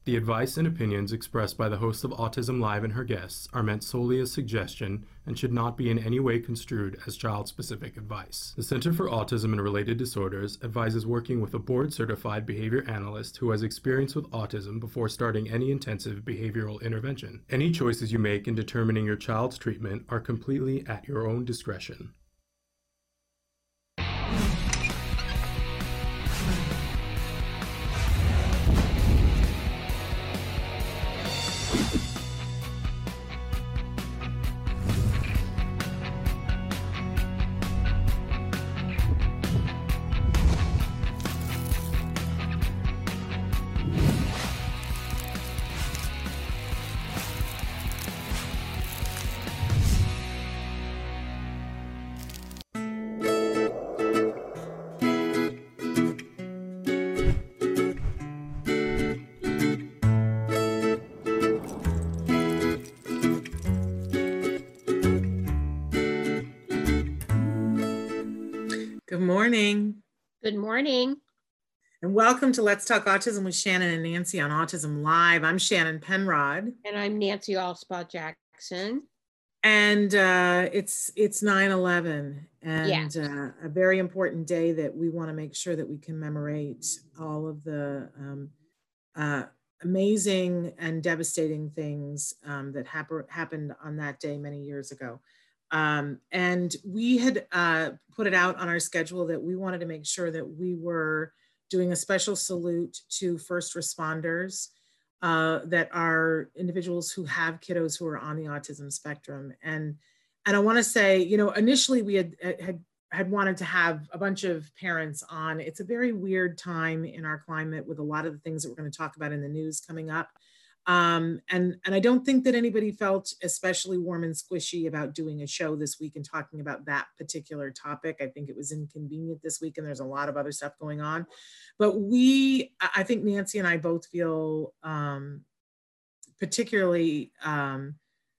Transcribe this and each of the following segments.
The advice and opinions expressed by the host of Autism Live and her guests are meant solely as suggestion and should not be in any way construed as child-specific advice. The Center for Autism and Related Disorders advises working with a board-certified behavior analyst who has experience with autism before starting any intensive behavioral intervention. Any choices you make in determining your child's treatment are completely at your own discretion. Good morning. Good morning. And welcome to Let's Talk Autism with Shannon and Nancy on Autism Live. I'm Shannon Penrod. And I'm Nancy Allspaw Jackson. And it's 9/11, and Yes. A very important day that we want to make sure that we commemorate all of the amazing and devastating things that happened on that day many years ago. And we had put it out on our schedule that we wanted to make sure that we were doing a special salute to first responders that are individuals who have kiddos who are on the autism spectrum. And I want to say, you know, initially we had wanted to have a bunch of parents on. It's a very weird time in our climate with a lot of the things that we're going to talk about in the news coming up. And I don't think that anybody felt especially warm and squishy about doing a show this week and talking about that particular topic. I think it was inconvenient this week and there's a lot of other stuff going on. But I think Nancy and I both feel particularly, I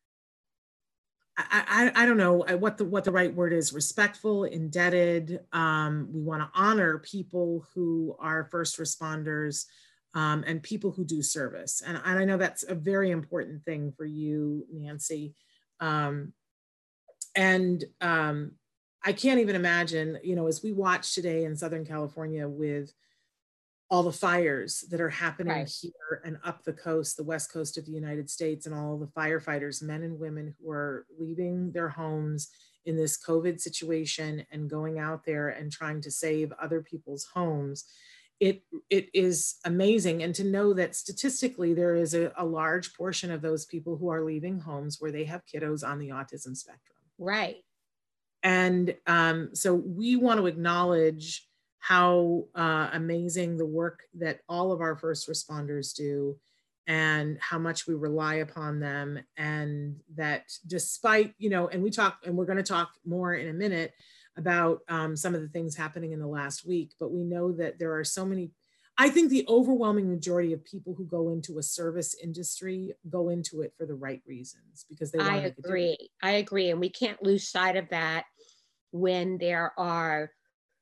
don't know what the right word is, respectful, indebted. We want to honor people who are first responders, and people who do service. And I know that's a very important thing for you, Nancy. I can't even imagine, you know, as we watch today in Southern California with all the fires that are happening here and up the coast, the West Coast of the United States, and all the firefighters, men and women who are leaving their homes in this COVID situation and going out there and trying to save other people's homes. It is amazing. And to know that statistically, there is a large portion of those people who are leaving homes where they have kiddos on the autism spectrum. Right. And so we want to acknowledge how amazing the work that all of our first responders do and how much we rely upon them. And that despite, you know, and we're going to talk more in a minute about some of the things happening in the last week, but we know that there are so many, I think the overwhelming majority of people who go into a service industry go into it for the right reasons because they want to make a difference. I agree. And we can't lose sight of that when there are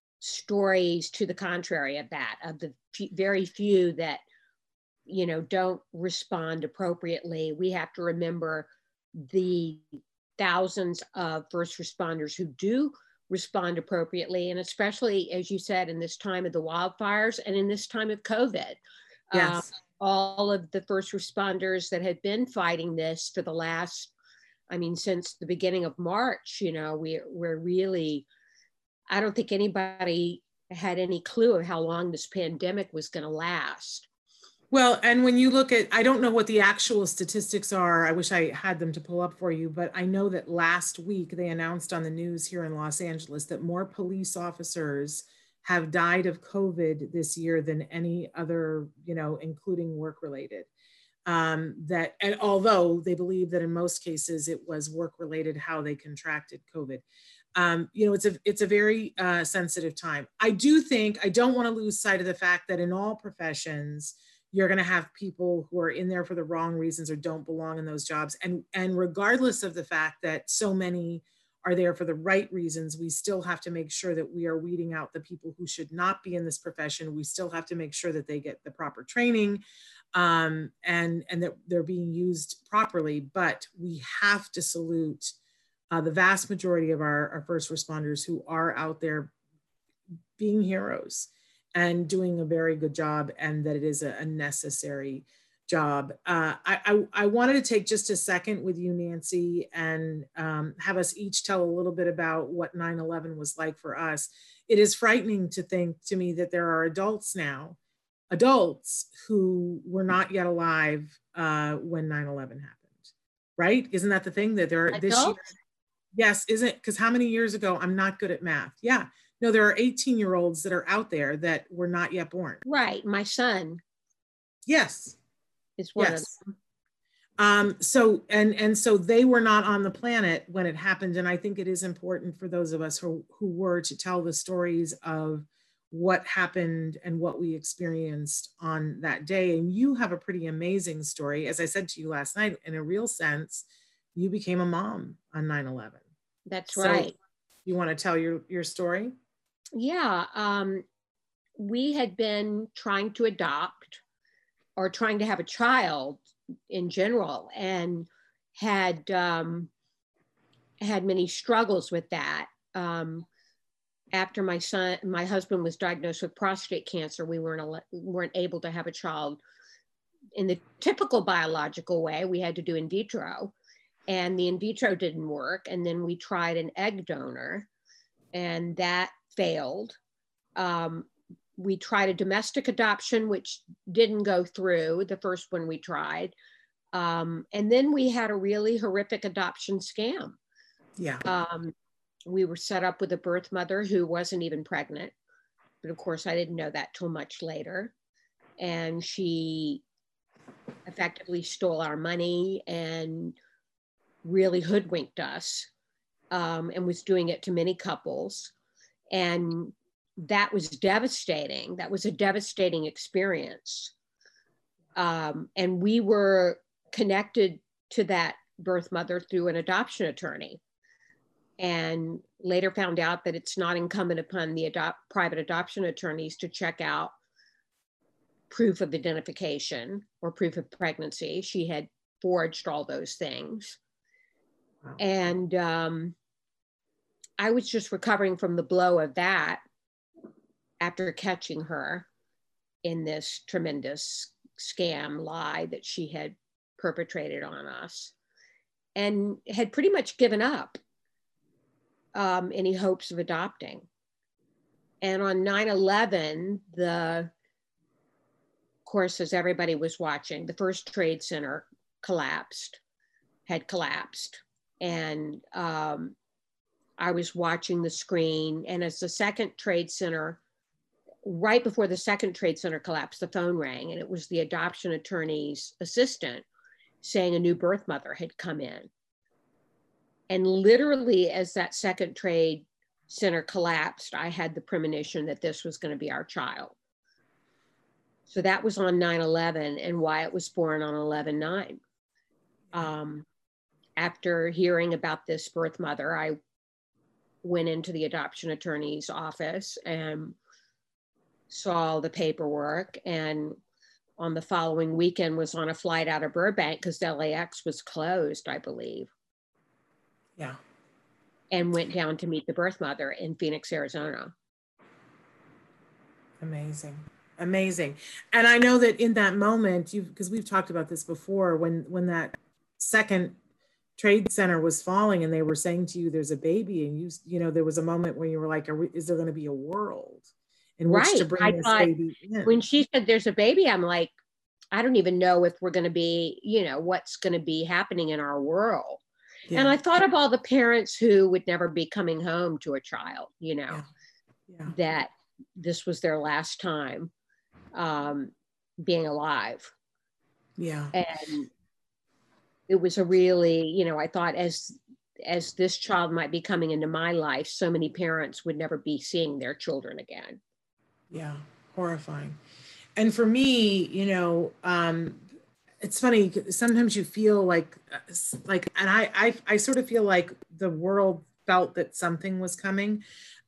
stories to the contrary of that, of the very few that, you know, don't respond appropriately. We have to remember the thousands of first responders who do respond appropriately, and especially, as you said, in this time of the wildfires and in this time of COVID. Yes. All of the first responders that had been fighting this for the last, since the beginning of March, you know, we're really, I don't think anybody had any clue of how long this pandemic was going to last. Well, and when you look at, I don't know what the actual statistics are. I wish I had them to pull up for you, but I know that last week they announced on the news here in Los Angeles that more police officers have died of COVID this year than any other, you know, including work-related. And although they believe that in most cases it was work-related how they contracted COVID. You know, it's a very sensitive time. I don't want to lose sight of the fact that in all professions, you're going to have people who are in there for the wrong reasons or don't belong in those jobs. And regardless of the fact that so many are there for the right reasons. We still have to make sure that we are weeding out the people who should not be in this profession. We still have to make sure that they get the proper training, and that they're being used properly. But we have to salute the vast majority of our first responders who are out there being heroes and doing a very good job, and that it is a necessary job. I wanted to take just a second with you, Nancy, and have us each tell a little bit about what 9/11 was like for us. It is frightening to think to me that there are adults now, adults who were not yet alive when 9/11 happened, right? Isn't that the thing that there are this year? Yes, isn't, because how many years ago? I'm not good at math. Yeah, no, there are 18-year-olds that are out there that were not yet born. Right, my son. Yes. Is one yes. of them. So they were not on the planet when it happened. And I think it is important for those of us who were to tell the stories of what happened and what we experienced on that day. And you have a pretty amazing story. As I said to you last night, in a real sense, you became a mom on 9/11. That's right. You want to tell your story? Yeah. We had been trying to adopt or trying to have a child in general, and had many struggles with that. After my husband was diagnosed with prostate cancer, we weren't able to have a child in the typical biological way. We had to do in vitro, and the in vitro didn't work. And then we tried an egg donor, and that failed. We tried a domestic adoption, which didn't go through, the first one we tried. And then we had a really horrific adoption scam. Yeah. We were set up with a birth mother who wasn't even pregnant. But of course, I didn't know that till much later. And she effectively stole our money and really hoodwinked us, and was doing it to many couples. And that was devastating. That was a devastating experience. And we were connected to that birth mother through an adoption attorney, and later found out that it's not incumbent upon the private adoption attorneys to check out proof of identification or proof of pregnancy. She had forged all those things. Wow. And I was just recovering from the blow of that after catching her in this tremendous scam lie that she had perpetrated on us, and had pretty much given up any hopes of adopting. And on 9/11, of course, as everybody was watching, the first Trade Center had collapsed. And I was watching the screen, and as the second Trade Center, right before the second Trade Center collapsed, the phone rang, and it was the adoption attorney's assistant saying a new birth mother had come in. And literally, as that second Trade Center collapsed, I had the premonition that this was going to be our child. So that was on 9/11, and Wyatt was born on 11/9. After hearing about this birth mother, I went into the adoption attorney's office and saw the paperwork, and on the following weekend was on a flight out of Burbank because LAX was closed, I believe. Yeah. And went down to meet the birth mother in Phoenix, Arizona. Amazing. Amazing. And I know that in that moment, because we've talked about this before, when that second Trade Center was falling and they were saying to you, there's a baby, and you know, there was a moment where you were like, is there going to be a world in which to bring this baby in? When she said there's a baby, I'm like, I don't even know if we're going to be, what's going to be happening in our world. Yeah. And I thought of all the parents who would never be coming home to a child, that this was their last time being alive. Yeah. And it was a really, I thought as this child might be coming into my life, so many parents would never be seeing their children again. Yeah, horrifying. And for me, it's funny, sometimes you feel like, and I sort of feel like the world felt that something was coming.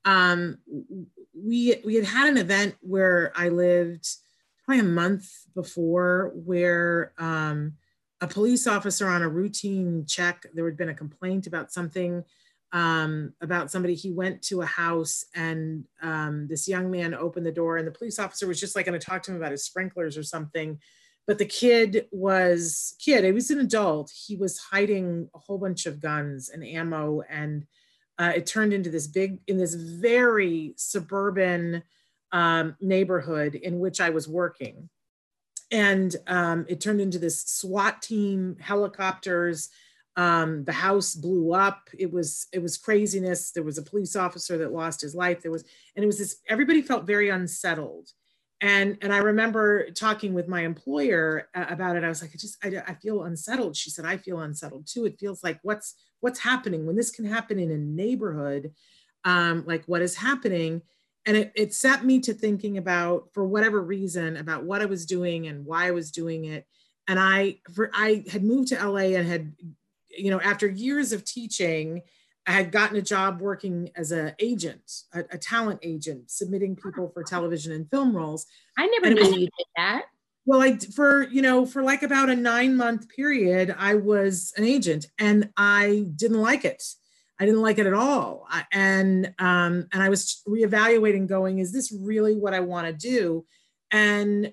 We had an event where I lived probably a month before, where a police officer on a routine check, there had been a complaint about something, about somebody. He went to a house, and this young man opened the door, and the police officer was just like going to talk to him about his sprinklers or something. But the he was an adult. He was hiding a whole bunch of guns and ammo, and it turned into this very suburban neighborhood in which I was working. And it turned into this SWAT team, helicopters. The house blew up. It was craziness. There was a police officer that lost his life. Everybody felt very unsettled. And I remember talking with my employer about it. I was like, I feel unsettled. She said, I feel unsettled too. It feels like what's happening when this can happen in a neighborhood, like what is happening? And it set me to thinking about, for whatever reason, about what I was doing and why I was doing it. And I had moved to LA and had, after years of teaching, I had gotten a job working as an agent, a talent agent, submitting people for television and film roles. I never knew you did that. Well, for like about a 9-month period, I was an agent, and I didn't like it. I didn't like it at all. And I was reevaluating, going, is this really what I want to do? And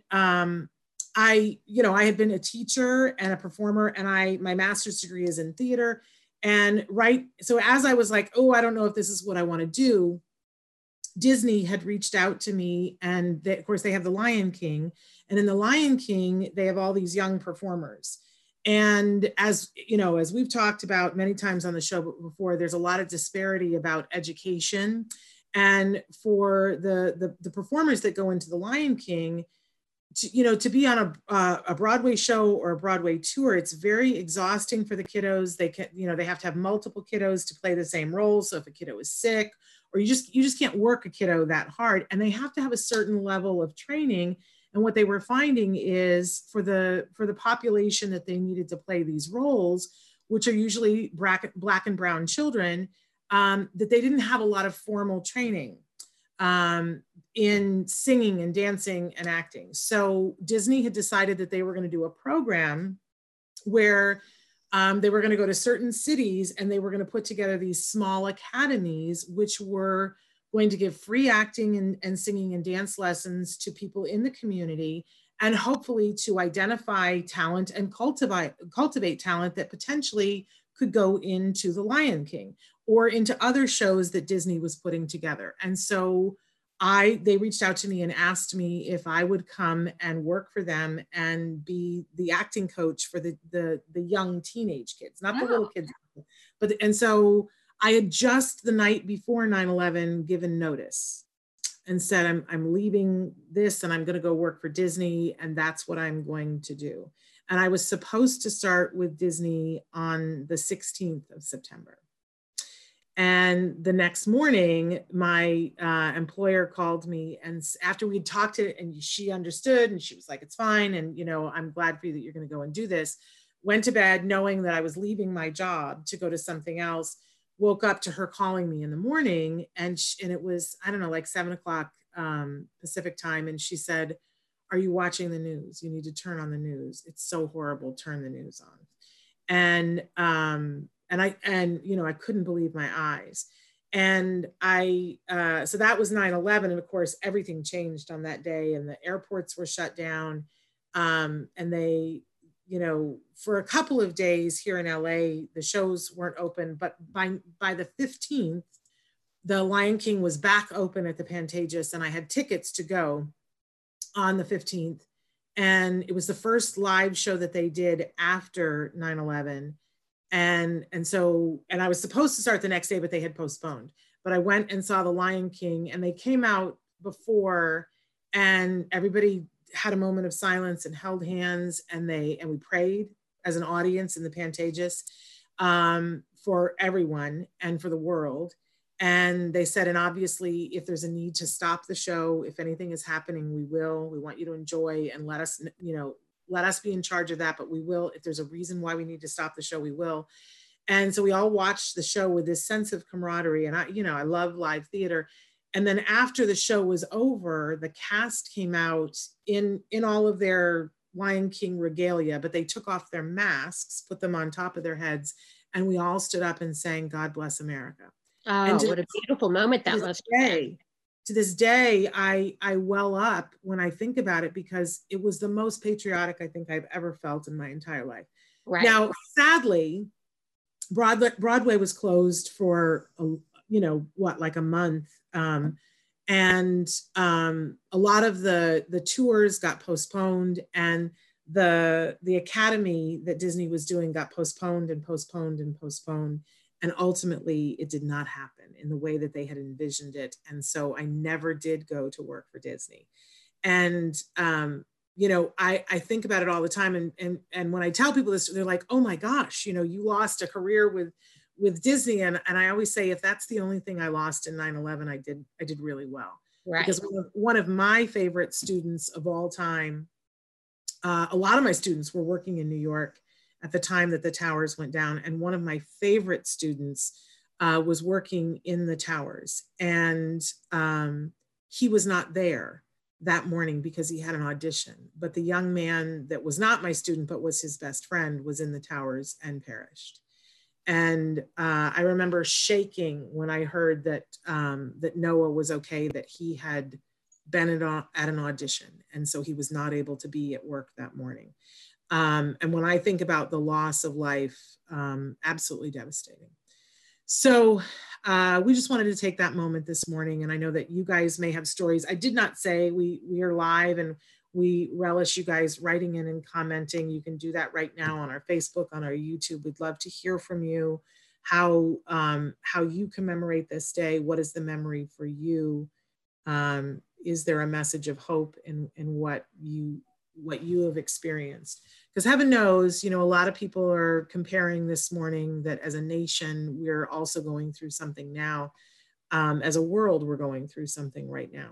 I had been a teacher and a performer, and my master's degree is in theater. And so as I was like, oh, I don't know if this is what I want to do, Disney had reached out to me, and of course they have The Lion King. And in The Lion King, they have all these young performers. And as we've talked about many times on the show before, there's a lot of disparity about education. And for the performers that go into The Lion King, to be on a Broadway show or a Broadway tour, it's very exhausting for the kiddos. They have to have multiple kiddos to play the same role. So if a kiddo is sick, or you just can't work a kiddo that hard, and they have to have a certain level of training. And what they were finding is for the population that they needed to play these roles, which are usually Black and brown children, that they didn't have a lot of formal training in singing and dancing and acting. So Disney had decided that they were going to do a program where they were going to go to certain cities, and they were going to put together these small academies, which were going to give free acting and singing and dance lessons to people in the community, and hopefully to identify talent and cultivate talent that potentially could go into The Lion King or into other shows that Disney was putting together. And so they reached out to me and asked me if I would come and work for them and be the acting coach for the young teenage kids, not the little kids. And so I had just the night before 9/11 given notice and said, I'm leaving this, and I'm going to go work for Disney, and that's what I'm going to do. And I was supposed to start with Disney on the 16th of September. And the next morning, my employer called me, and after we'd talked it, and she understood, and she was like, it's fine. And, I'm glad for you that you're going to go and do this. Went to bed knowing that I was leaving my job to go to something else. Woke up to her calling me in the morning, and it was, I don't know, like 7 o'clock Pacific time. And she said, are you watching the news? You need to turn on the news. It's so horrible. Turn the news on. And I couldn't believe my eyes. And so that was 9/11. And of course, everything changed on that day, and the airports were shut down. And they, for a couple of days here in LA, the shows weren't open, but by the 15th, the Lion King was back open at the Pantages, and I had tickets to go on the 15th. And it was the first live show that they did after 9/11. And I was supposed to start the next day, but they had postponed. But I went and saw the Lion King, and they came out before, and everybody had a moment of silence and held hands, and we prayed as an audience in the Pantages for everyone and for the world. And they said, and obviously, if there's a need to stop the show, if anything is happening, we want you to enjoy, and let us be in charge of that, but we will, if there's a reason why we need to stop the show, we will. And so we all watched the show with this sense of camaraderie. And I love live theater. And then after the show was over, the cast came out in all of their Lion King regalia, but they took off their masks, put them on top of their heads, and we all stood up and sang "God Bless America." Oh, what a beautiful moment that must be. To this day, I well up when I think about it, because it was the most patriotic I think I've ever felt in my entire life. Right. Now, sadly, Broadway was closed for like a month, and a lot of the tours got postponed, and the Academy that Disney was doing got postponed and postponed and postponed, and ultimately it did not happen in the way that they had envisioned it. And so I never did go to work for Disney. And I think about it all the time, and when I tell people this, they're like, oh my gosh, you lost a career with Disney. And I always say, if that's the only thing I lost in 9/11, I did really well. Right. Because one of my favorite students of all time, a lot of my students were working in New York at the time that the towers went down. And one of my favorite students was working in the towers. And he was not there that morning because he had an audition. But the young man that was not my student, but was his best friend, was in the towers and perished. And I remember shaking when I heard that Noah was okay, that he had been at an audition. And so he was not able to be at work that morning. And when I think about the loss of life, absolutely devastating. So we just wanted to take that moment this morning. And I know that you guys may have stories. I did not say we are live, and we relish you guys writing in and commenting. You can do that right now on our Facebook, on our YouTube. We'd love to hear from you, how you commemorate this day. What is the memory for you? Is there a message of hope in what you have experienced? Because heaven knows, a lot of people are comparing this morning that as a nation, we're also going through something now. As a world, we're going through something right now.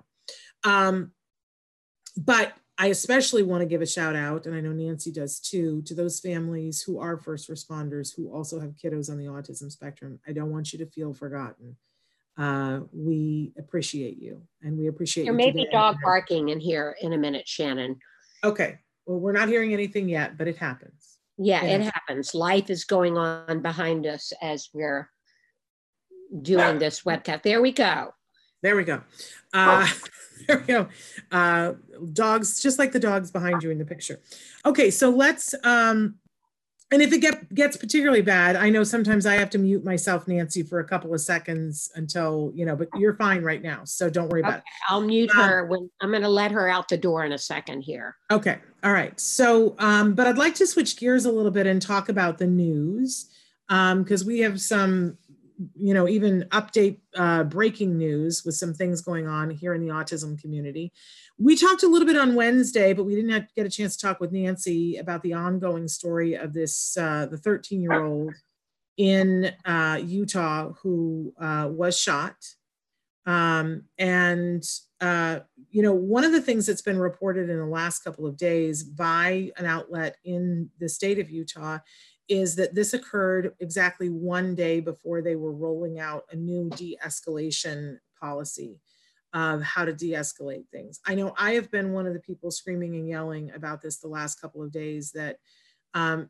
But I especially want to give a shout out, and I know Nancy does too, to those families who are first responders who also have kiddos on the autism spectrum. I don't want you to feel forgotten. We appreciate you, and we appreciate you. There may be dog barking in here in a minute, Shannon. Okay. Well, we're not hearing anything yet, but it happens. Yeah, it happens. Life is going on behind us as we're doing this webcast. There we go. There we go. There we go. Dogs, just like the dogs behind you in the picture. Okay, so let's, and if it gets particularly bad, I know sometimes I have to mute myself, Nancy, for a couple of seconds until, but you're fine right now. So don't worry about it. I'll mute her when I'm going to let her out the door in a second here. Okay. All right. So, but I'd like to switch gears a little bit and talk about the news, because we have some, even update breaking news with some things going on here in the autism community. We talked a little bit on Wednesday, but we didn't get a chance to talk with Nancy about the ongoing story of this, the 13-year-old in Utah who was shot. One of the things that's been reported in the last couple of days by an outlet in the state of Utah is that this occurred exactly one day before they were rolling out a new de-escalation policy of how to de-escalate things. I know I have been one of the people screaming and yelling about this the last couple of days that, I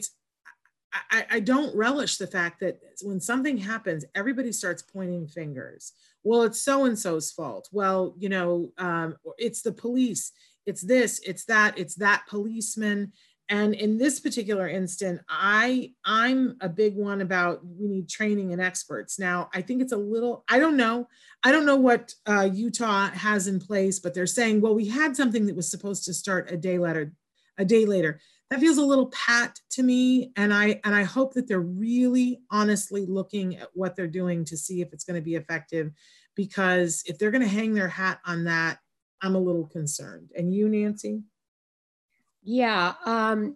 don't relish the fact that when something happens, everybody starts pointing fingers. Well, it's so-and-so's fault. Well, it's the police, it's this, it's that policeman. And in this particular instant, I'm a big one about we need training and experts. Now, I think it's a little, I don't know what Utah has in place, but they're saying, well, we had something that was supposed to start a day later. That feels a little pat to me. And I hope that they're really honestly looking at what they're doing to see if it's going to be effective, because if they're going to hang their hat on that, I'm a little concerned. And you, Nancy? Yeah, I'm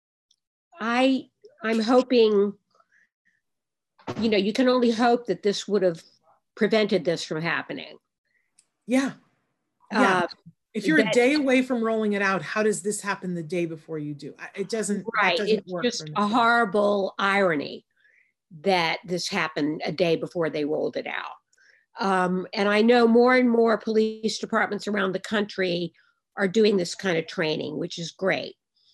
hoping, you can only hope that this would have prevented this from happening. Yeah. If you're a day away from rolling it out, how does this happen the day before you do? It doesn't. Right. It's just a horrible irony that this happened a day before they rolled it out. And I know more and more police departments around the country are doing this kind of training, which is great.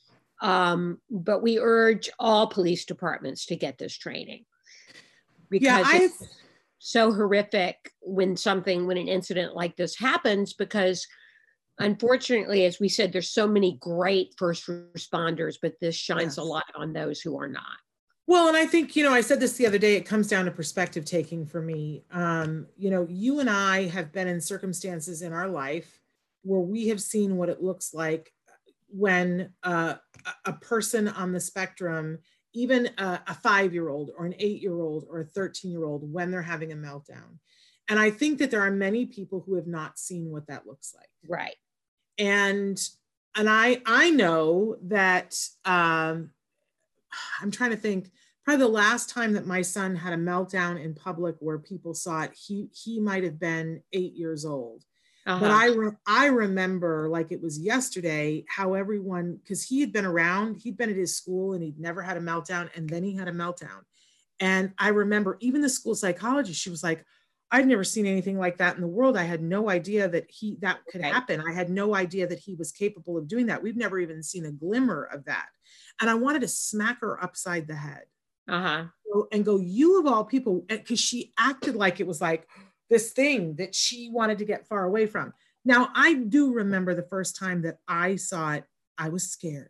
But we urge all police departments to get this training, because it's so horrific when an incident like this happens, because unfortunately, as we said, there's so many great first responders, but this shines a light on those who are not. Well, and I think, I said this the other day, it comes down to perspective taking for me. You and I have been in circumstances in our life where we have seen what it looks like when a person on the spectrum, even a 5-year-old or an 8-year-old or a 13-year-old, when they're having a meltdown. And I think that there are many people who have not seen what that looks like. Right. And I know that, I'm trying to think, probably the last time that my son had a meltdown in public where people saw it, he might have been 8 years old. But I remember like it was yesterday how everyone, because he had been around, he'd been at his school and he'd never had a meltdown, and then he had a meltdown. And I remember even the school psychologist, she was like, I'd never seen anything like that in the world. I had no idea that that could happen. I had no idea that he was capable of doing that. We've never even seen a glimmer of that. And I wanted to smack her upside the head and go, you of all people, because she acted like it was like this thing that she wanted to get far away from. Now, I do remember the first time that I saw it, I was scared.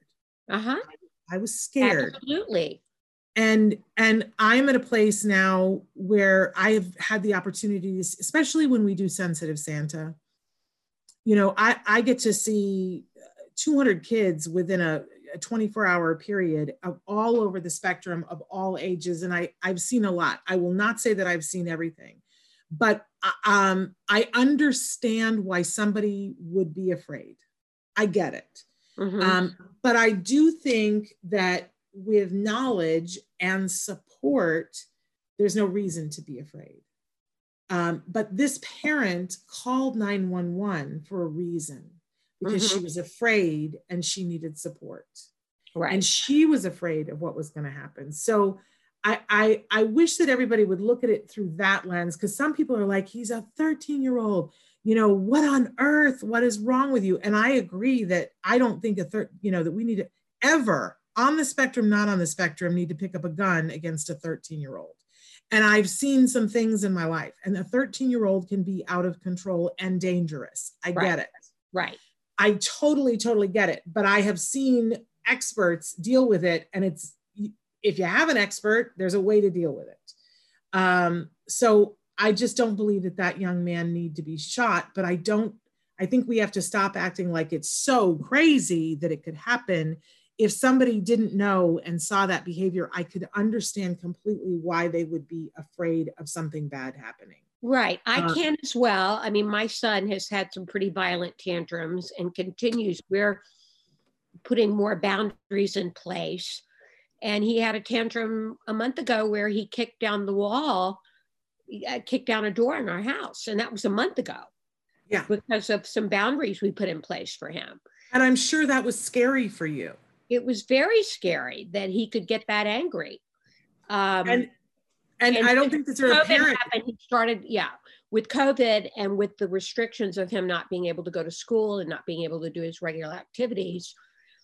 I was scared. Absolutely. And I'm at a place now where I have had the opportunities, especially when we do Sensitive Santa, I get to see 200 kids within a 24-hour period of all over the spectrum of all ages. And I've seen a lot. I will not say that I've seen everything, but I understand why somebody would be afraid. I get it. But I do think that with knowledge and support, there's no reason to be afraid. But this parent called 911 for a reason, because she was afraid and she needed support. Right. And she was afraid of what was going to happen. So I wish that everybody would look at it through that lens, because some people are like, he's a 13-year-old, what on earth, what is wrong with you? And I agree that I don't think that we need to ever, on the spectrum, not on the spectrum, need to pick up a gun against a 13-year-old. And I've seen some things in my life, and a 13-year-old can be out of control and dangerous. I get it. Right. I totally get it. But I have seen experts deal with it. And if you have an expert, there's a way to deal with it. So I just don't believe that young man need to be shot, but I think we have to stop acting like it's so crazy that it could happen. If somebody didn't know and saw that behavior, I could understand completely why they would be afraid of something bad happening. Right. I can as well. I mean, my son has had some pretty violent tantrums and continues. We're putting more boundaries in place. And he had a tantrum a month ago where he kicked down the wall, kicked down a door in our house. And that was a month ago. Yeah. Because of some boundaries we put in place for him. And I'm sure that was scary for you. It was very scary that he could get that angry. And I don't think that there are parents. He started, with COVID and with the restrictions of him not being able to go to school and not being able to do his regular activities,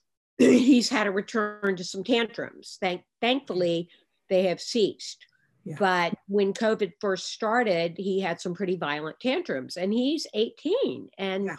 he's had a return to some tantrums. Thankfully, they have ceased. Yeah. But when COVID first started, he had some pretty violent tantrums, and he's 18 and,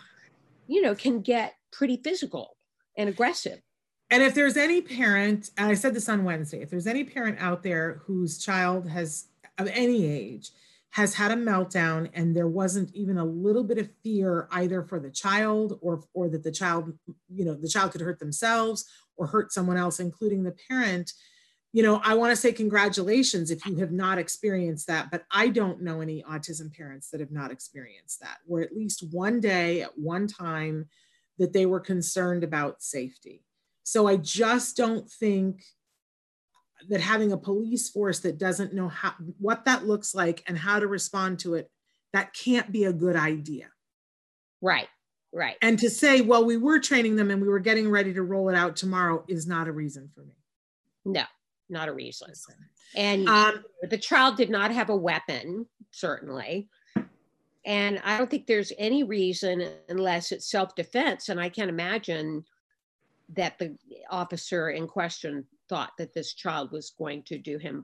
can get pretty physical and aggressive. And if there's any parent, and I said this on Wednesday, if there's any parent out there whose child of any age, has had a meltdown and there wasn't even a little bit of fear either for the child or that the child, the child could hurt themselves or hurt someone else, including the parent, I want to say congratulations if you have not experienced that, but I don't know any autism parents that have not experienced that, where at least one day at one time that they were concerned about safety. So I just don't think that having a police force that doesn't know what that looks like and how to respond to it, that can't be a good idea. Right. And to say, well, we were training them and we were getting ready to roll it out tomorrow is not a reason for me. No, not a reason. And the child did not have a weapon, certainly. And I don't think there's any reason unless it's self-defense. And I can't imagine that the officer in question thought that this child was going to do him,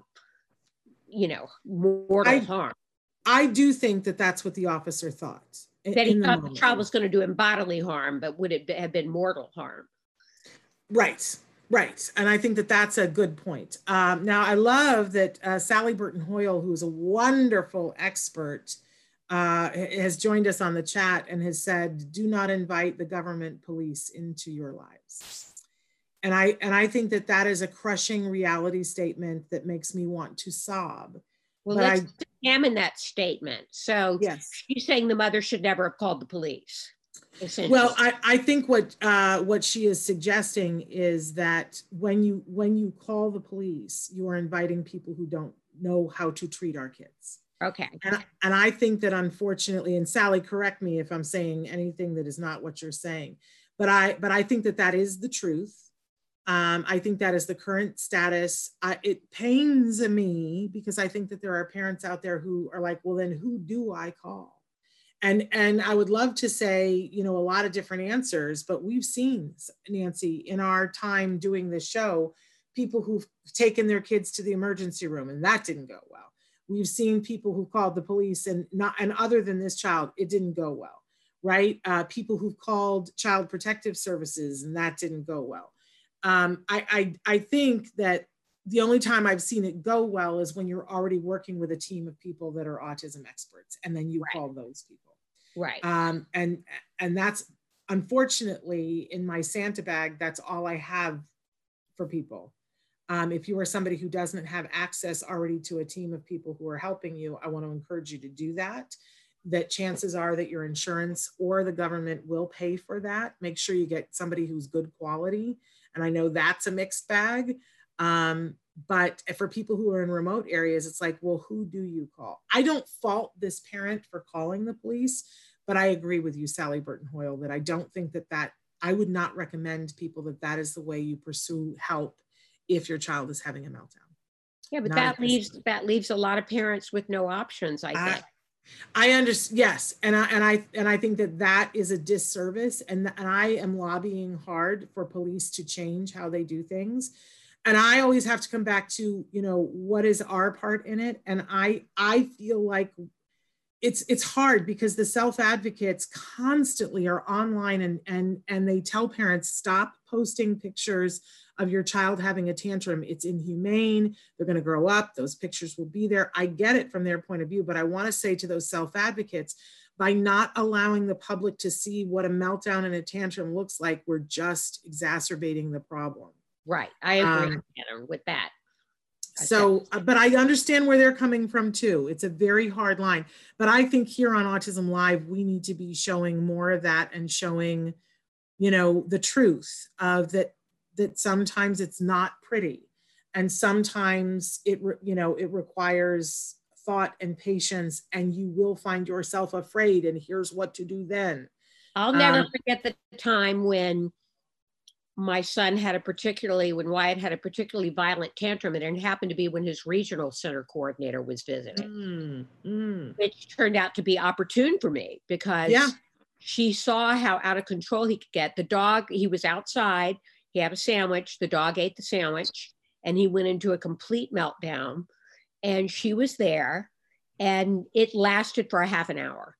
mortal harm. I do think that that's what the officer thought. That he thought the child was going to do him bodily harm, but would it have been mortal harm? Right. And I think that that's a good point. Now, I love that Sally Burton Hoyle, who's a wonderful expert, has joined us on the chat and has said, do not invite the government police into your lives. And I think that that is a crushing reality statement that makes me want to sob. Well, let's examine that statement. So yes, she's saying the mother should never have called the police. Well, I think what she is suggesting is that when you call the police, you are inviting people who don't know how to treat our kids. Okay. And I think that unfortunately, and Sally, correct me if I'm saying anything that is not what you're saying, but I think that is the truth. I think that is the current status. It pains me because I think that there are parents out there who are like, well, then who do I call? And I would love to say, a lot of different answers, but we've seen, Nancy, in our time doing this show, people who've taken their kids to the emergency room and that didn't go well. We've seen people who called the police and other than this child, it didn't go well, right? People who've called Child Protective Services and that didn't go well. I think that the only time I've seen it go well is when you're already working with a team of people that are autism experts, and then you call those people. Right. And that's unfortunately in my Santa bag, that's all I have for people. If you are somebody who doesn't have access already to a team of people who are helping you, I want to encourage you to do that. That chances are that your insurance or the government will pay for that. Make sure you get somebody who's good quality. And I know that's a mixed bag. But for people who are in remote areas, it's like, well, who do you call? I don't fault this parent for calling the police, but I agree with you, Sally Burton Hoyle, that I don't think that I would not recommend people that is the way you pursue help if your child is having a meltdown. Yeah, but that leaves a lot of parents with no options, I think. I understand. Yes. And I think that is a disservice, and I am lobbying hard for police to change how they do things. And I always have to come back to, what is our part in it? And I feel like it's hard because the self-advocates constantly are online and they tell parents, stop posting pictures of your child having a tantrum. It's inhumane. They're going to grow up. Those pictures will be there. I get it from their point of view, but I want to say to those self-advocates, by not allowing the public to see what a meltdown and a tantrum looks like, we're just exacerbating the problem. Right. I agree with that. So, but I understand where they're coming from too. It's a very hard line, but I think here on Autism Live, we need to be showing more of that and showing, the truth of that sometimes it's not pretty. And sometimes it requires thought and patience, and you will find yourself afraid, and here's what to do then. I'll never forget the time when my son when Wyatt had a particularly violent tantrum, and it happened to be when his regional center coordinator was visiting, which turned out to be opportune for me because she saw how out of control he could get. The dog, he was outside, he had a sandwich, the dog ate the sandwich, and he went into a complete meltdown, and she was there, and it lasted for a half an hour.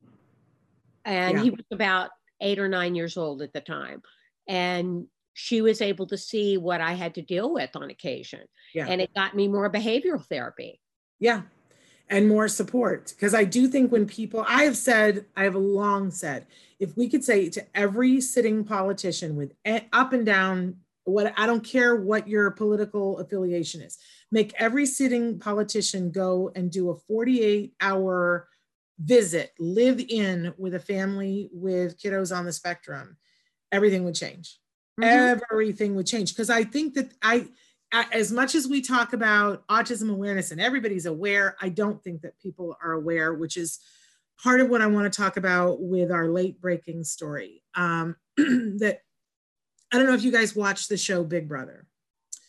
And he was about 8 or 9 years old at the time. And she was able to see what I had to deal with on occasion. Yeah. And it got me more behavioral therapy. Yeah. And more support. Because I do think when people, I have long said, if we could say to every sitting politician with up and down, I don't care what your political affiliation is, make every sitting politician go and do a 48-hour visit, live in with a family with kiddos on the spectrum, everything would change. Everything would change. Because I think that as much as we talk about autism awareness and everybody's aware, I don't think that people are aware, which is part of what I want to talk about with our late breaking story. That I don't know if you guys watched the show Big Brother.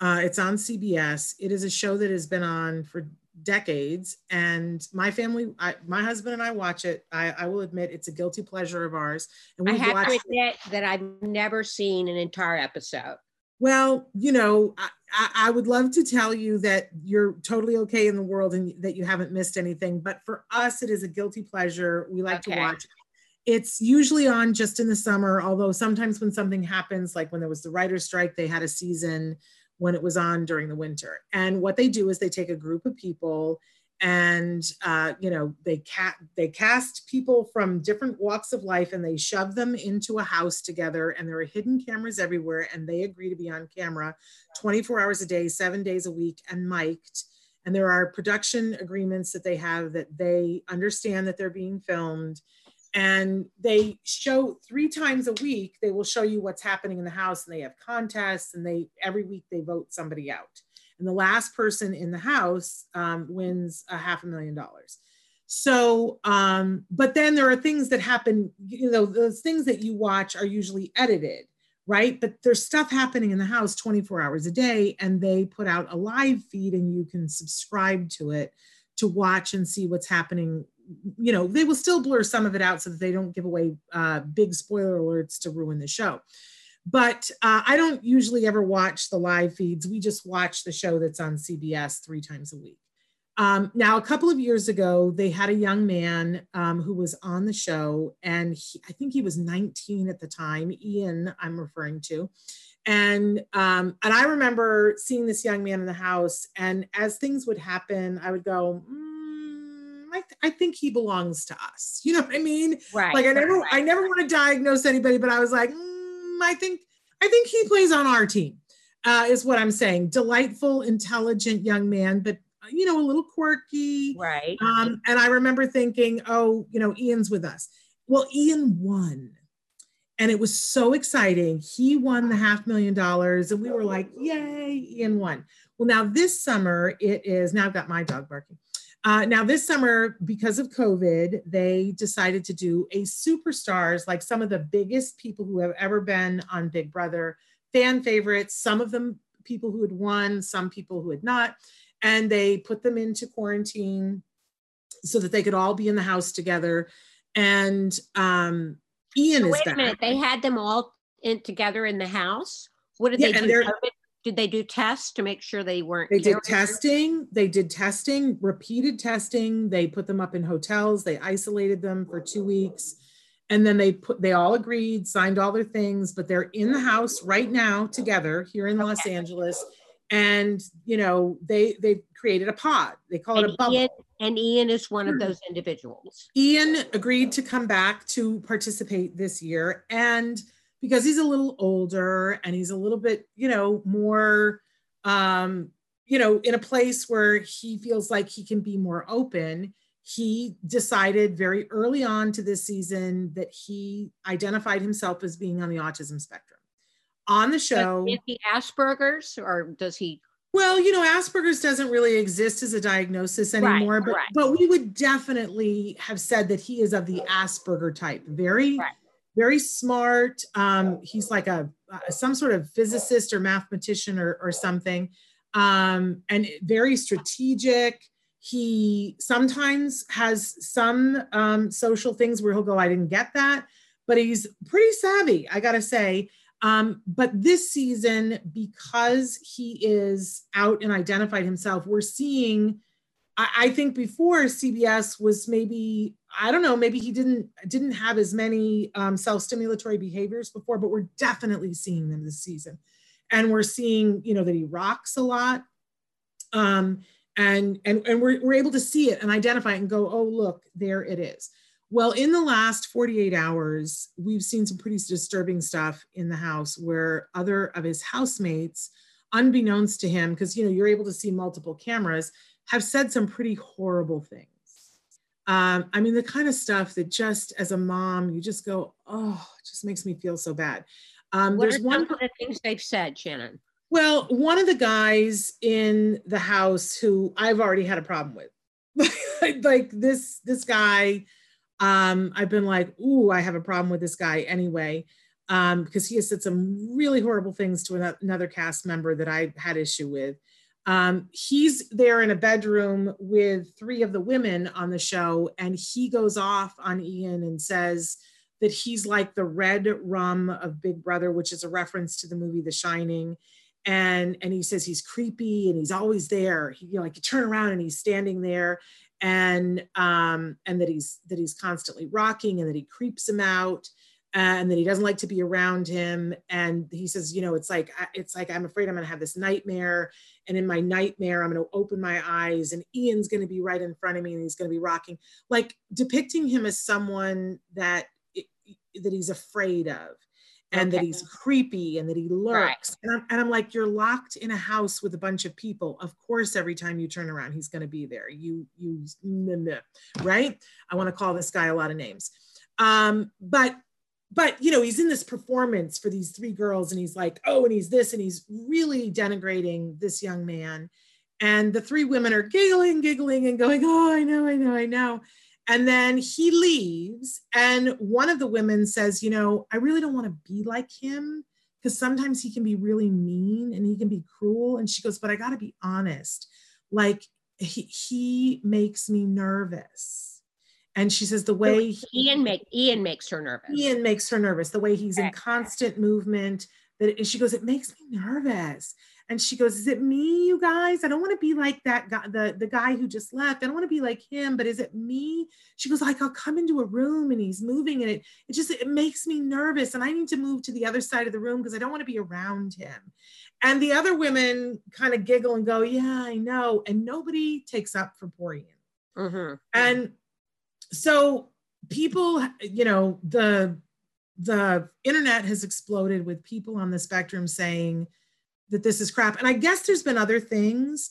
It's on CBS. It is a show that has been on for decades, and my family, my husband and I watch it. I will admit it's a guilty pleasure of ours. And I we've have to watched admit that I've never seen an entire episode. Well, you know, I would love to tell you that you're totally okay in the world and that you haven't missed anything. But for us, it is a guilty pleasure. We like to watch. It's usually on just in the summer, although sometimes when something happens, like when there was the writer's strike, they had a season when it was on during the winter. And what they do is they take a group of people and, you know, they cast people from different walks of life and they shove them into a house together, and there are hidden cameras everywhere, and they agree to be on camera 24 hours a day, 7 days a week, and mic'd. And there are production agreements that they have that they understand that they're being filmed. And they show 3 times a week, they will show you what's happening in the house, and they have contests, and every week they vote somebody out. And the last person in the house wins $500,000. So, but then there are things that happen, you know, those things that you watch are usually edited, right? But there's stuff happening in the house 24 hours a day, and they put out a live feed and you can subscribe to it to watch and see what's happening. You know, they will still blur some of it out so that they don't give away big spoiler alerts to ruin the show. But I don't usually ever watch the live feeds. We just watch the show that's on CBS 3 times a week. Now, a couple of years ago, they had a young man who was on the show, and I think he was 19 at the time, Ian, I'm referring to. And I remember seeing this young man in the house, and as things would happen, I would go, I think he belongs to us. You know what I mean? Right. Like I never want to diagnose anybody, but I was like, I think he plays on our team, is what I'm saying. Delightful, intelligent young man, but you know, a little quirky. Right. And I remember thinking, oh, you know, Ian's with us. Well, Ian won. And it was so exciting. He won the $500,000 and we were like, yay, Ian won. Well, now this summer it is, now I've got my dog barking. Now this summer, because of COVID, they decided to do a superstars, like some of the biggest people who have ever been on Big Brother, fan favorites, some of them people who had won, some people who had not. And they put them into quarantine so that they could all be in the house together. And Ian is wait back. a minute, they had them all together in the house? What did they do? Did they do tests to make sure they weren't? They did testing. They did testing, repeated testing. They put them up in hotels. They isolated them for 2 weeks. And then they all agreed, signed all their things, but they're in the house right now together here in Los Angeles. And, you know, they created a pod. They call it a bubble. Ian is one of those individuals. Ian agreed to come back to participate this year. And because he's a little older and he's a little bit, you know, more, you know, in a place where he feels like he can be more open, he decided very early on to this season that he identified himself as being on the autism spectrum. On the show. Is he Asperger's or does he? Well, you know, Asperger's doesn't really exist as a diagnosis anymore, but we would definitely have said that he is of the Asperger type. Very smart. He's like some sort of physicist or mathematician or something, and very strategic. He sometimes has some social things where he'll go, I didn't get that, but he's pretty savvy, I gotta say. But this season, because he is out and identified himself, we're seeing, I think before CBS was maybe, I don't know, maybe he didn't have as many self-stimulatory behaviors before, but we're definitely seeing them this season. And we're seeing, you know, that he rocks a lot. And we're able to see it and identify it and go, oh, look, there it is. Well, in the last 48 hours, we've seen some pretty disturbing stuff in the house where other of his housemates, unbeknownst to him, because, you know, you're able to see multiple cameras, have said some pretty horrible things. I mean, the kind of stuff that just as a mom, you just go, oh, it just makes me feel so bad. What are some of the things they've said, Shannon? Well, one of the guys in the house who I've already had a problem with, like this guy, I've been like, ooh, I have a problem with this guy anyway. because he has said some really horrible things to another cast member that I had issue with. He's there in a bedroom with 3 of the women on the show, and he goes off on Ian and says that he's like the red rum of Big Brother, which is a reference to the movie The Shining. And he says he's creepy and he's always there. He, you turn around and he's standing there, and that he's constantly rocking, and that he creeps him out, and that he doesn't like to be around him. And he says, it's like I'm afraid I'm going to have this nightmare, and in my nightmare I'm going to open my eyes and Ian's going to be right in front of me and he's going to be rocking, like depicting him as someone that he's afraid of, and that he's creepy, and that he lurks. Right. And I'm like, you're locked in a house with a bunch of people. Of course, every time you turn around, he's going to be there. Right? I want to call this guy a lot of names. But he's in this performance for these 3 girls, and he's like, oh, and he's this, and he's really denigrating this young man. And the 3 women are giggling and going, oh, I know. And then he leaves, and one of the women says, I really don't want to be like him, because sometimes he can be really mean and he can be cruel. And she goes, but I got to be honest, like he makes me nervous. And she says the way Ian makes her nervous. Ian makes her nervous, the way he's in constant movement. And she goes, it makes me nervous. And she goes, is it me, you guys? I don't want to be like that guy, the guy who just left. I don't want to be like him, but is it me? She goes, like, I'll come into a room and he's moving, and it makes me nervous. And I need to move to the other side of the room because I don't want to be around him. And the other women kind of giggle and go, yeah, I know. And nobody takes up for poor Ian. Mm-hmm. And so people, the internet has exploded with people on the spectrum saying that this is crap. And I guess there's been other things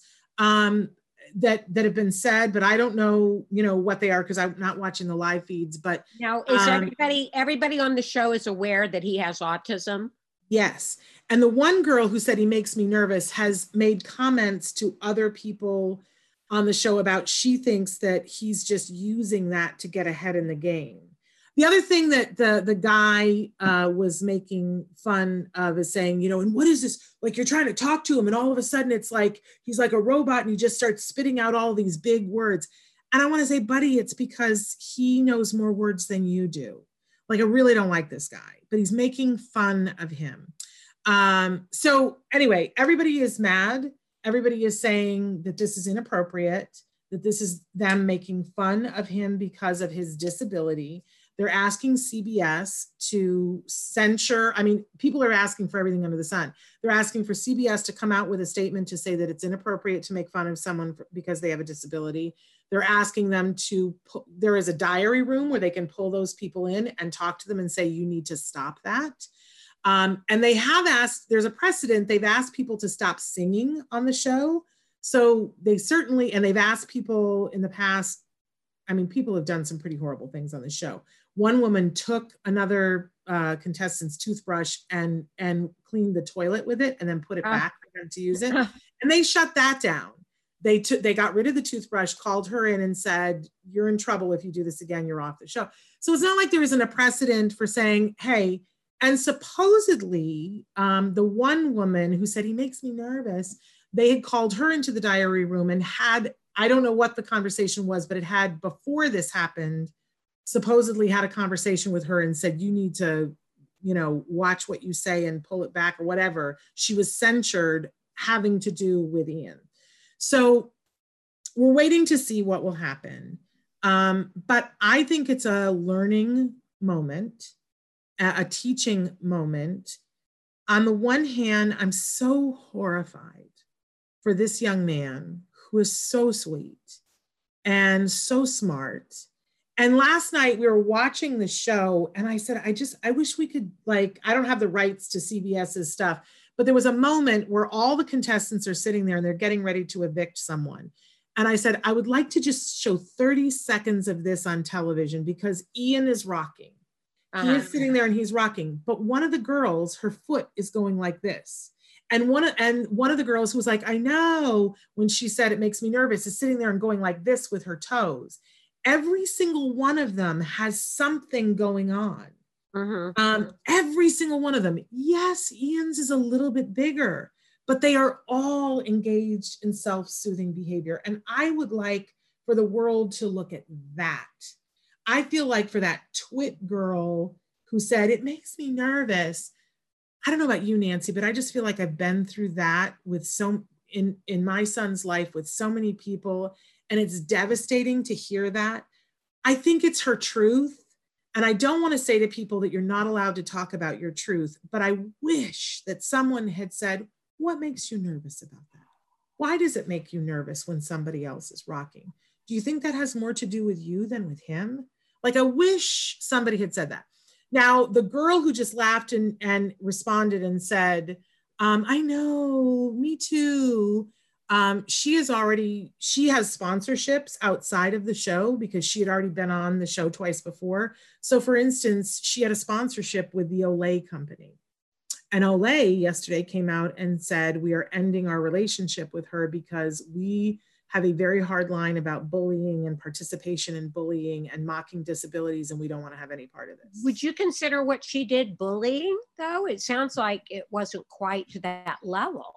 that have been said, but I don't know, what they are, because I'm not watching the live feeds. But now, is everybody on the show is aware that he has autism? Yes. And the one girl who said he makes me nervous has made comments to other people on the show about, she thinks that he's just using that to get ahead in the game. The other thing that the guy was making fun of is saying, and what is this? Like, you're trying to talk to him, and all of a sudden it's like he's like a robot, and he just starts spitting out all these big words. And I want to say, buddy, it's because he knows more words than you do. Like, I really don't like this guy, but he's making fun of him. So anyway, everybody is mad. Everybody is saying that this is inappropriate, that this is them making fun of him because of his disability. They're asking CBS to censure. I mean, people are asking for everything under the sun. They're asking for CBS to come out with a statement to say that it's inappropriate to make fun of someone because they have a disability. They're asking them to there is a diary room where they can pull those people in and talk to them and say, you need to stop that. And they have asked, there's a precedent, they've asked people to stop singing on the show. So they certainly, and they've asked people in the past, I mean, people have done some pretty horrible things on the show. One woman took another contestant's toothbrush and cleaned the toilet with it and then put it back for them to use it. And they shut that down. They got rid of the toothbrush, called her in and said, you're in trouble if you do this again, you're off the show. So it's not like there isn't a precedent for saying, hey, and supposedly the one woman who said he makes me nervous, they had called her into the diary room and had, I don't know what the conversation was, but it had, before this happened, supposedly had a conversation with her and said, you need to, watch what you say and pull it back or whatever. She was censured having to do with Ian. So we're waiting to see what will happen. But I think it's a learning moment, a teaching moment. On the one hand, I'm so horrified for this young man who is so sweet and so smart. And last night we were watching the show and I said, I wish we could, like, I don't have the rights to CBS's stuff, but there was a moment where all the contestants are sitting there and they're getting ready to evict someone. And I said, I would like to just show 30 seconds of this on television because Ian is rocking. He is sitting there and he's rocking, but one of the girls, her foot is going like this. And one of the girls who was like, I know, when she said it makes me nervous, is sitting there and going like this with her toes. Every single one of them has something going on. Every every single one of them. Yes, Ian's is a little bit bigger, but they are all engaged in self-soothing behavior. And I would like for the world to look at that. I feel like for that twit girl who said, it makes me nervous. I don't know about you, Nancy, but I just feel like I've been through that with in my son's life with so many people, and it's devastating to hear that. I think it's her truth. And I don't want to say to people that you're not allowed to talk about your truth, but I wish that someone had said, what makes you nervous about that? Why does it make you nervous when somebody else is rocking? Do you think that has more to do with you than with him? Like, I wish somebody had said that. Now, the girl who just laughed and responded and said, I know, me too. She has sponsorships outside of the show because she had already been on the show twice before. So for instance, she had a sponsorship with the Olay company. And Olay yesterday came out and said, we are ending our relationship with her because we have a very hard line about bullying and participation in bullying and mocking disabilities, and we don't want to have any part of this. Would you consider what she did bullying, though? It sounds like it wasn't quite to that level.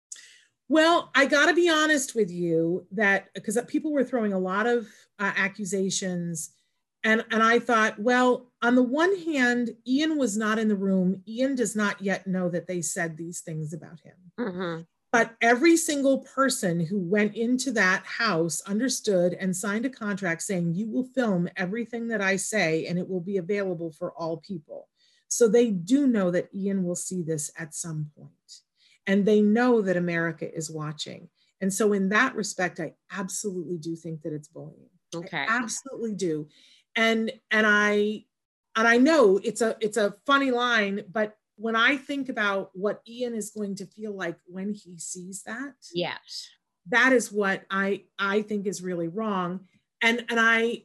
Well, I got to be honest with you that because people were throwing a lot of accusations, and I thought, well, on the one hand, Ian was not in the room. Ian does not yet know that they said these things about him. Mm-hmm. But every single person who went into that house understood and signed a contract saying, you will film everything that I say and it will be available for all people. So they do know that Ian will see this at some point. And they know that America is watching. And so in that respect, I absolutely do think that it's bullying. Okay. I absolutely do. And I know it's a funny line, but when I think about what Ian is going to feel like when he sees that, yes, that is what I think is really wrong. And I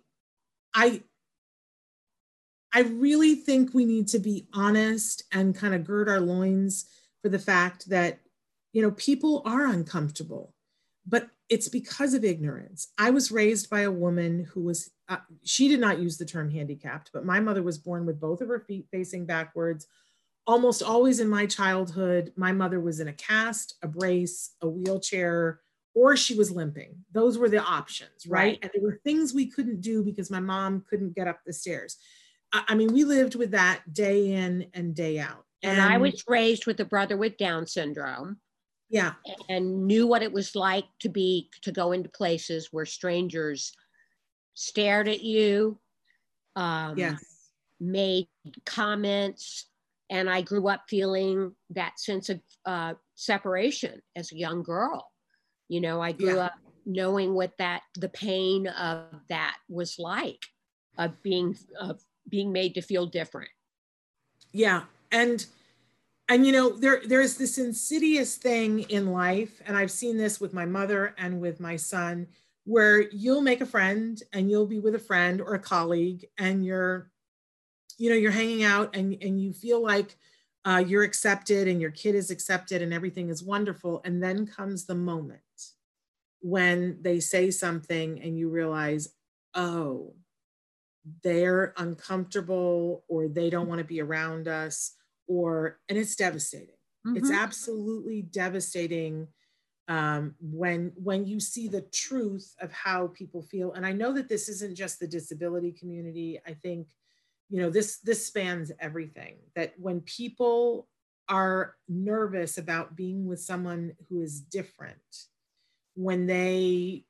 really think we need to be honest and kind of gird our loins for the fact that, you know, people are uncomfortable, but it's because of ignorance. I was raised by a woman who was, she did not use the term handicapped, but my mother was born with both of her feet facing backwards. Almost always in my childhood, my mother was in a cast, a brace, a wheelchair, or she was limping. Those were the options, right? And there were things we couldn't do because my mom couldn't get up the stairs. I mean, we lived with that day in and day out. And I was raised with a brother with Down syndrome. Yeah. And knew what it was like to go into places where strangers stared at you, yes, made comments. And I grew up feeling that sense of separation as a young girl. You know, I grew up knowing what the pain of that was like, of being made to feel different. Yeah. And you know, there's this insidious thing in life, and I've seen this with my mother and with my son, where you'll make a friend and you'll be with a friend or a colleague, and you're hanging out and you feel like you're accepted and your kid is accepted and everything is wonderful. And then comes the moment when they say something and you realize, oh, they're uncomfortable or they don't want to be around us. And it's devastating. Mm-hmm. It's absolutely devastating when you see the truth of how people feel. And I know that this isn't just the disability community. I think, you know, this spans everything, that when people are nervous about being with someone who is different, when they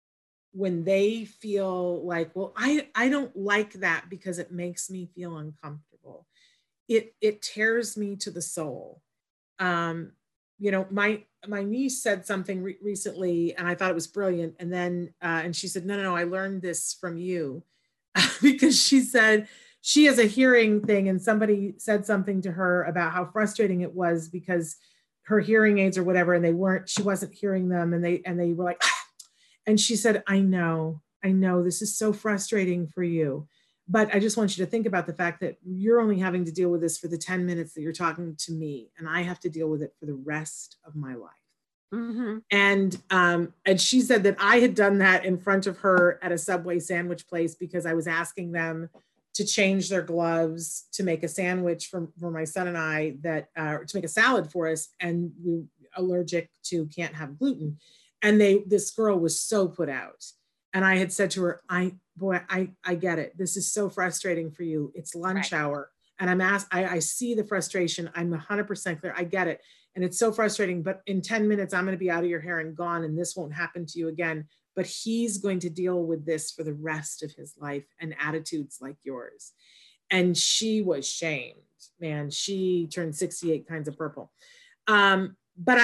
feel like, well, I don't like that because it makes me feel uncomfortable. It tears me to the soul. You know, my niece said something recently, and I thought it was brilliant. And then, and she said, no, I learned this from you, because she said she has a hearing thing, and somebody said something to her about how frustrating it was because her hearing aids or whatever, and she wasn't hearing them, and they were like, and she said, I know, this is so frustrating for you. But I just want you to think about the fact that you're only having to deal with this for the 10 minutes that you're talking to me, and I have to deal with it for the rest of my life. Mm-hmm. And she said that I had done that in front of her at a Subway sandwich place because I was asking them to change their gloves, to make a sandwich for my son and I, that to make a salad for us, and we allergic to, can't have gluten. And this girl was so put out. And I had said to her, I get it. This is so frustrating for you. It's lunch hour. And I see the frustration. I'm 100% clear. I get it. And it's so frustrating, but in 10 minutes, I'm going to be out of your hair and gone, and this won't happen to you again. But he's going to deal with this for the rest of his life, and attitudes like yours. And she was shamed, man. She turned 68 kinds of purple. But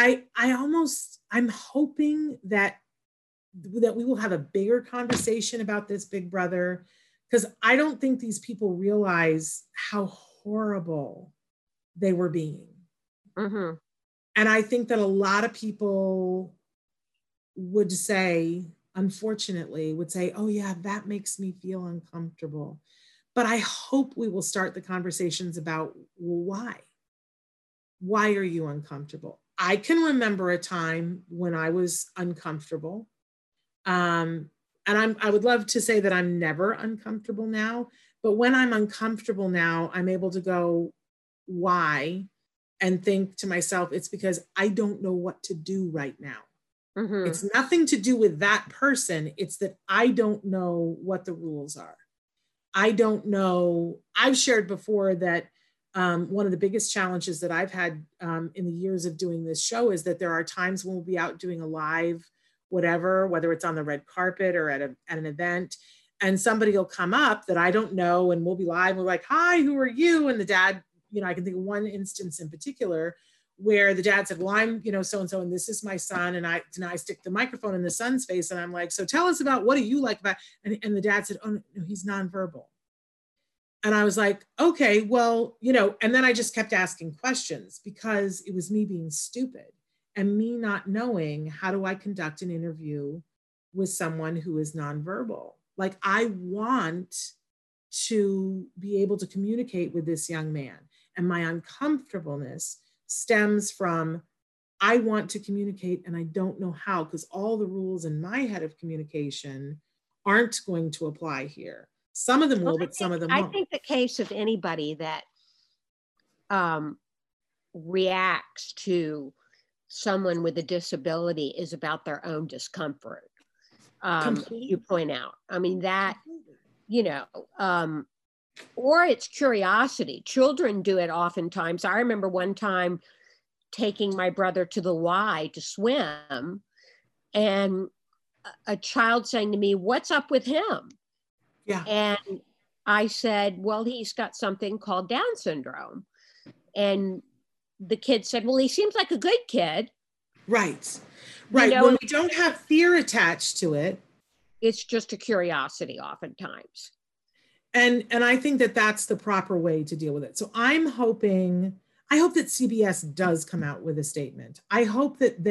I'm hoping that we will have a bigger conversation about this, Big Brother, because I don't think these people realize how horrible they were being. Mm-hmm. And I think that a lot of people would say, unfortunately, oh yeah, that makes me feel uncomfortable. But I hope we will start the conversations about, well, why? Why are you uncomfortable? I can remember a time when I was uncomfortable. And I would love to say that I'm never uncomfortable now, but when I'm uncomfortable now, I'm able to go, why? And think to myself, it's because I don't know what to do right now. Mm-hmm. It's nothing to do with that person. It's that I don't know what the rules are. I don't know. I've shared before that one of the biggest challenges that I've had in the years of doing this show is that there are times when we'll be out doing a live whatever, whether it's on the red carpet or at an event, and somebody will come up that I don't know, and we'll be live. We're like, hi, who are you? And the dad, I can think of one instance in particular where the dad said, well, I'm, so-and-so, and this is my son. And I stick the microphone in the son's face, and I'm like, so tell us about, what do you like about, and the dad said, oh, no, he's nonverbal. And I was like, okay, well, and then I just kept asking questions because it was me being stupid and me not knowing, how do I conduct an interview with someone who is nonverbal? Like, I want to be able to communicate with this young man. And my uncomfortableness stems from, I want to communicate and I don't know how, because all the rules in my head of communication aren't going to apply here. Some of them will, but some of them won't. I think the case of anybody that reacts to someone with a disability is about their own discomfort. You point out. I mean, that, or it's curiosity. Children do it oftentimes. I remember one time taking my brother to the Y to swim, and a child saying to me, what's up with him? Yeah. And I said, well, he's got something called Down syndrome. And the kid said, well, he seems like a good kid. Right. When we don't have fear attached to it, it's just a curiosity oftentimes. And I think that that's the proper way to deal with it. So I hope that CBS does come out with a statement. I hope that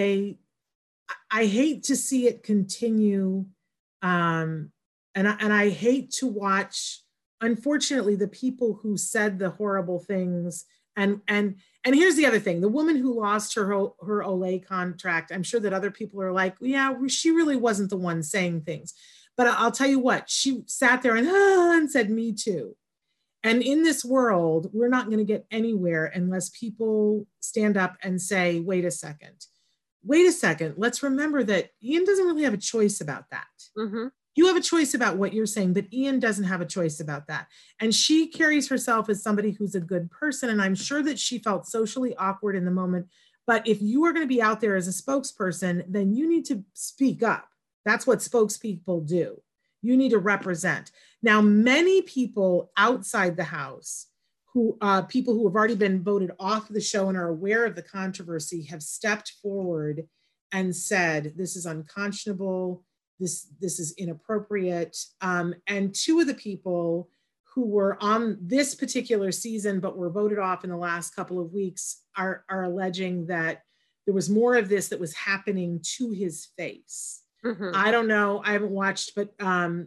I hate to see it continue. And I hate to watch, unfortunately, the people who said the horrible things. And here's the other thing: the woman who lost her Olay contract, I'm sure that other people are like, yeah, she really wasn't the one saying things. But I'll tell you what, she sat there and said, me too. And in this world, we're not going to get anywhere unless people stand up and say, wait a second. Let's remember that Ian doesn't really have a choice about that. Mm-hmm. You have a choice about what you're saying, but Ian doesn't have a choice about that. And she carries herself as somebody who's a good person. And I'm sure that she felt socially awkward in the moment. But if you are going to be out there as a spokesperson, then you need to speak up. That's what spokespeople do. You need to represent. Now, many people outside the house, people who have already been voted off the show and are aware of the controversy, have stepped forward and said, this is unconscionable. This is inappropriate. And two of the people who were on this particular season but were voted off in the last couple of weeks are alleging that there was more of this that was happening to his face. Mm-hmm. I don't know. I haven't watched, but I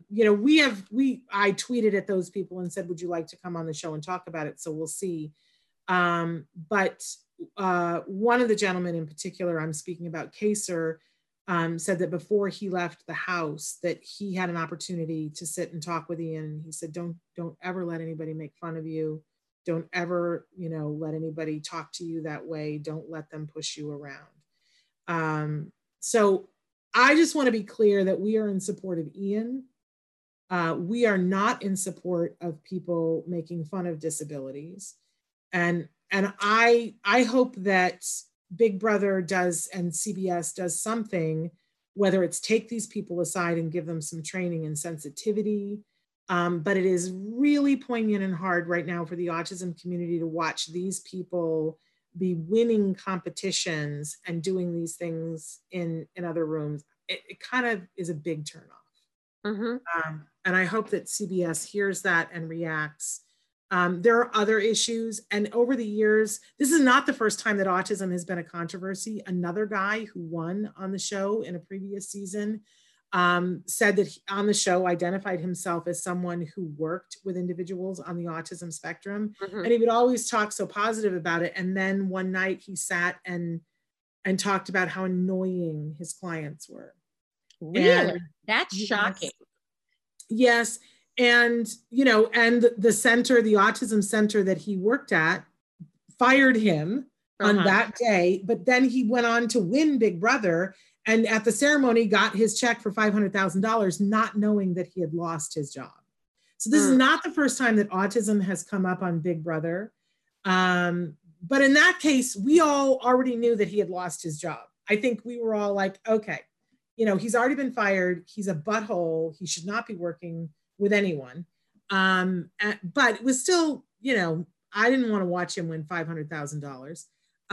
tweeted at those people and said, would you like to come on the show and talk about it? So we'll see. But one of the gentlemen in particular, I'm speaking about Kaser, said that before he left the house, that he had an opportunity to sit and talk with Ian. He said, don't ever let anybody make fun of you. Don't ever, let anybody talk to you that way. Don't let them push you around. So I just want to be clear that we are in support of Ian. We are not in support of people making fun of disabilities. And I hope that Big Brother does and CBS does something, whether it's take these people aside and give them some training and sensitivity. But it is really poignant and hard right now for the autism community to watch these people be winning competitions and doing these things in other rooms. It kind of is a big turnoff. Mm-hmm. And I hope that CBS hears that and reacts. There are other issues. And over the years, this is not the first time that autism has been a controversy. Another guy who won on the show in a previous season said that he, on the show, identified himself as someone who worked with individuals on the autism spectrum. Mm-hmm. And he would always talk so positive about it. And then one night he sat and talked about how annoying his clients were. Really? And that's shocking. Yes. And, and the center, the autism center that he worked at, fired him on that day. But then he went on to win Big Brother, and at the ceremony got his check for $500,000, not knowing that he had lost his job. So this is not the first time that autism has come up on Big Brother. But in that case, we all already knew that he had lost his job. I think we were all like, okay, he's already been fired. He's a butthole. He should not be working with anyone. But it was still, I didn't want to watch him win $500,000.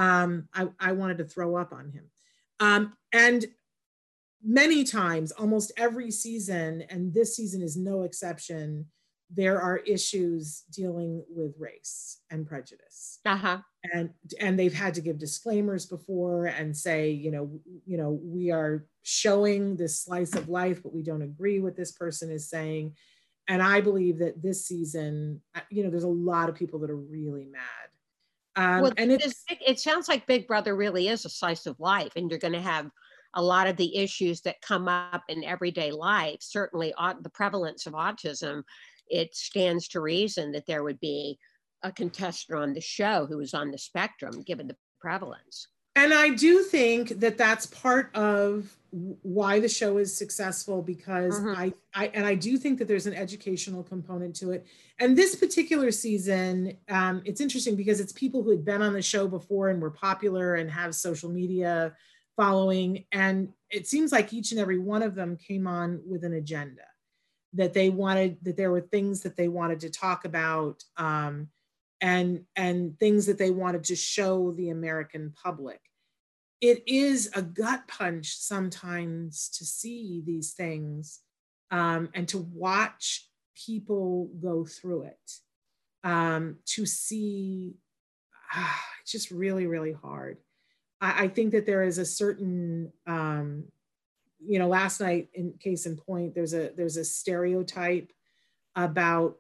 I wanted to throw up on him. And many times, almost every season, and this season is no exception, there are issues dealing with race and prejudice. And they've had to give disclaimers before and say, we are showing this slice of life, but we don't agree with this person is saying. And I believe that this season, there's a lot of people that are really mad. Well, and it sounds like Big Brother really is a slice of life, and you're going to have a lot of the issues that come up in everyday life. Certainly, the prevalence of autism, it stands to reason that there would be a contestant on the show who is on the spectrum, given the prevalence. And I do think that that's part of why the show is successful, because I do think that there's an educational component to it. And this particular season, it's interesting because it's people who had been on the show before and were popular and have social media following. And it seems like each and every one of them came on with an agenda that they wanted, that there were things that they wanted to talk about, and things that they wanted to show the American public. It is a gut punch sometimes to see these things, and to watch people go through it, to see, it's just really, really hard. I think that there is a certain, last night, in case in point, there's a stereotype about,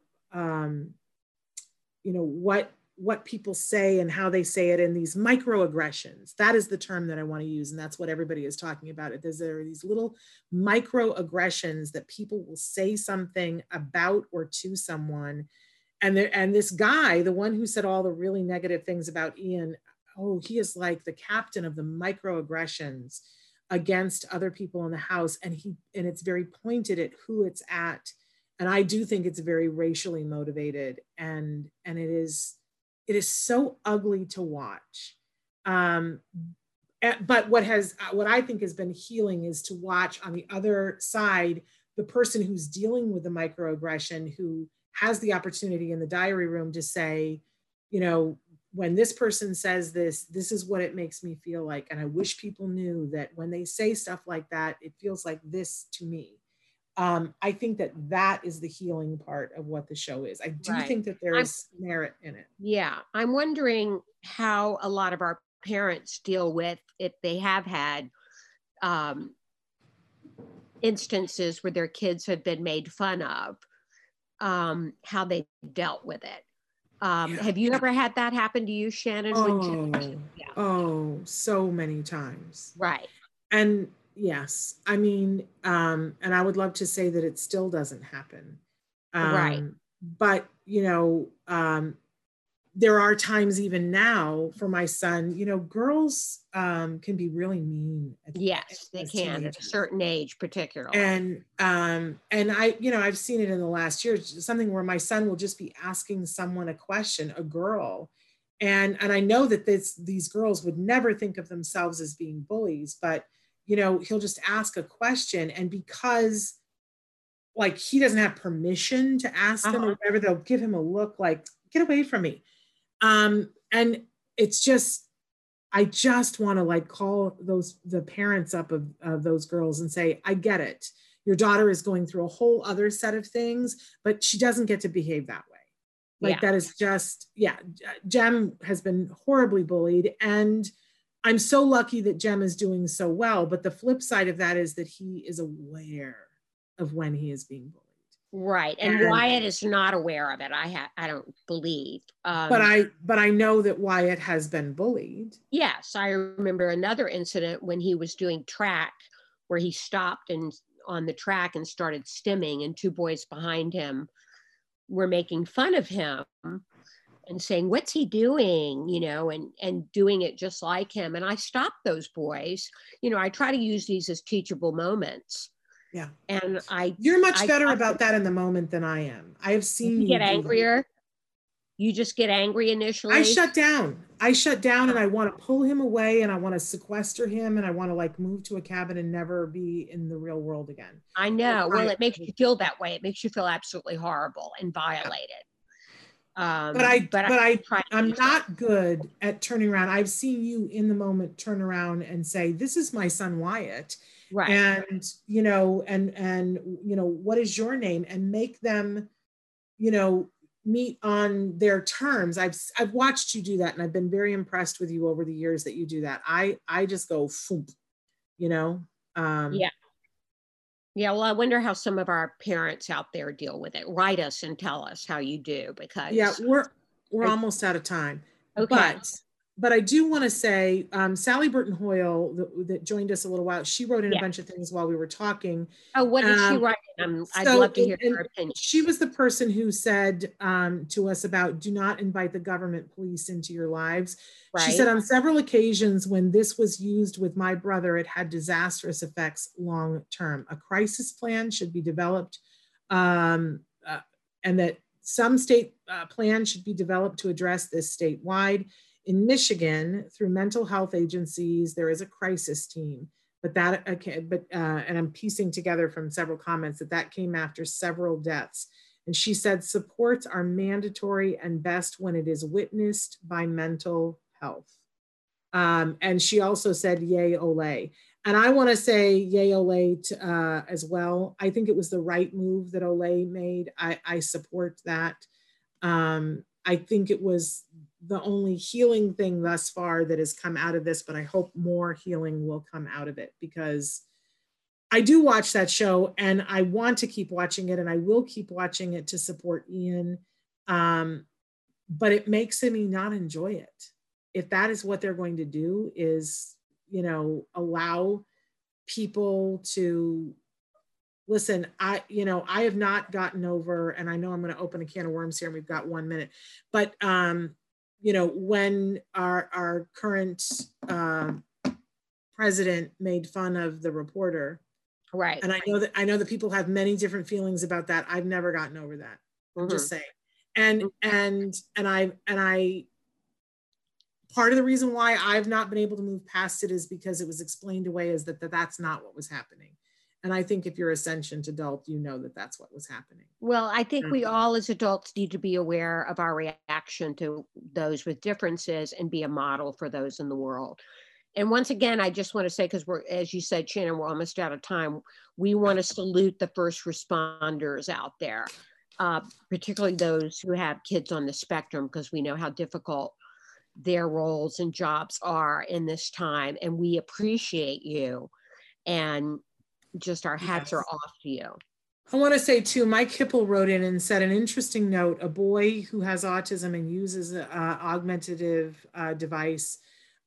what people say and how they say it, in these microaggressions. That is the term that I want to use. And that's what everybody is talking about. There are these little microaggressions that people will say something about or to someone. And this guy, the one who said all the really negative things about Ian, he is like the captain of the microaggressions against other people in the house. And it's very pointed at who it's at. And I do think it's very racially motivated, and it is so ugly to watch. But what I think has been healing is to watch on the other side, the person who's dealing with the microaggression, who has the opportunity in the diary room to say, when this person says this is what it makes me feel like. And I wish people knew that when they say stuff like that, it feels like this to me. I think that is the healing part of what the show is. I do think that there is merit in it. Yeah. I'm wondering how a lot of our parents deal with, if they have had instances where their kids have been made fun of, how they dealt with it. Have you ever had that happen to you, Shannon? So many times. Right. And yes. I mean, and I would love to say that it still doesn't happen. Right. But, there are times even now for my son, girls can be really mean Yes, they as can at a teenagers. certain age, particularly. And I've seen it in the last year, something where my son will just be asking someone a question, a girl. And I know that these girls would never think of themselves as being bullies, but he'll just ask a question, and because like he doesn't have permission to ask them or whatever, they'll give him a look like, get away from me. And it's just, I just want to like call the parents up of those girls and say, I get it. Your daughter is going through a whole other set of things, but she doesn't get to behave that way. Like that is just, Jem has been horribly bullied, and I'm so lucky that Jem is doing so well. But the flip side of that is that he is aware of when he is being bullied. Right. And Wyatt is not aware of it. I don't believe. But I know that Wyatt has been bullied. Yes. I remember another incident when he was doing track where he stopped on the track and started stimming, and two boys behind him were making fun of him and saying, what's he doing? And doing it just like him. And I stopped those boys. I try to use these as teachable moments. Yeah. And you're much better about that in the moment than I am. I have seen you get angrier. You just get angry initially. I shut down and I want to pull him away, and I want to sequester him, and I want to like move to a cabin and never be in the real world again. I know. Well, it makes you feel that way. It makes you feel absolutely horrible and violated. I'm not good at turning around. I've seen you in the moment turn around and say, this is my son Wyatt. Right. And, what is your name? And make them, meet on their terms. I've watched you do that, and I've been very impressed with you over the years that you do that. I just go, yeah. Well, I wonder how some of our parents out there deal with it. Write us and tell us how you do, because we're almost out of time. Okay. But I do want to say, Sally Burton Hoyle, that joined us a little while, she wrote in a bunch of things while we were talking. Oh, what did she write? I'd love to hear her opinion. She was the person who said to us about, do not invite the government police into your lives. Right. She said, on several occasions when this was used with my brother, it had disastrous effects long term. A crisis plan should be developed, and that some state plan should be developed to address this statewide. In Michigan, through mental health agencies, there is a crisis team, and I'm piecing together from several comments that came after several deaths. And she said, supports are mandatory and best when it is witnessed by mental health. And she also said, yay, Olay. And I want to say yay, Olay as well. I think it was the right move that Olay made. I support that. I think it was the only healing thing thus far that has come out of this, but I hope more healing will come out of it, because I do watch that show and I want to keep watching it, and I will keep watching it to support Ian. But it makes me not enjoy it. If that is what they're going to do, is, allow people to listen. I have not gotten over, and I know I'm going to open a can of worms here and we've got 1 minute, but when our current president made fun of the reporter, right? And I know that people have many different feelings about that. I've never gotten over that. I'm just saying. And I part of the reason why I've not been able to move past it is because it was explained away as that's not what was happening. And I think if you're a sentient adult, you know that that's what was happening. Well, I think we all as adults need to be aware of our reaction to those with differences and be a model for those in the world. And once again, I just want to say, because as you said, Shannon, we're almost out of time. We want to salute the first responders out there, particularly those who have kids on the spectrum, because we know how difficult their roles and jobs are in this time. And we appreciate you. And just our hats are off to you. I want to say too, Mike Hipple wrote in and said an interesting note. A boy who has autism and uses an augmentative device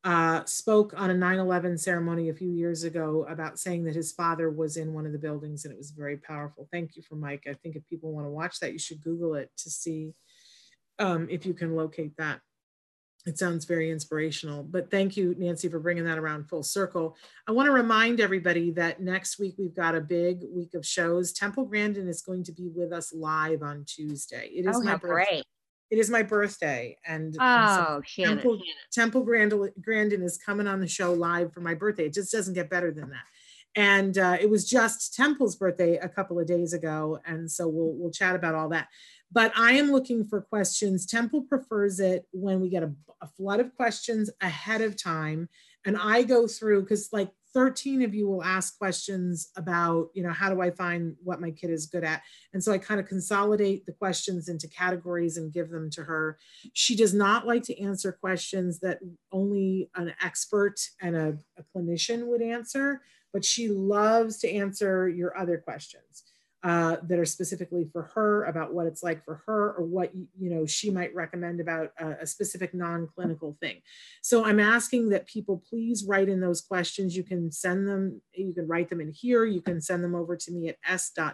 spoke on a 9/11 ceremony a few years ago about saying that his father was in one of the buildings, and it was very powerful. Thank you for Mike. I think if people want to watch that, you should Google it to see if you can locate that. It sounds very inspirational, but thank you, Nancy, for bringing that around full circle. I want to remind everybody that next week we've got a big week of shows. Temple Grandin is going to be with us live on Tuesday. It is my birthday. Great. It is my birthday, and so Temple Grandin is coming on the show live for my birthday. It just doesn't get better than that. And it was just Temple's birthday a couple of days ago, and so we'll chat about all that. But I am looking for questions. Temple prefers it when we get a flood of questions ahead of time. And I go through, because like 13 of you will ask questions about, you know, how do I find what my kid is good at? And so I kind of consolidate the questions into categories and give them to her. She does not like to answer questions that only an expert and a clinician would answer, but she loves to answer your other questions. That are specifically for her, about what it's like for her, or what she might recommend about a specific non-clinical thing. So I'm asking that people please write in those questions. You can send them, you can write them in here, you can send them over to me at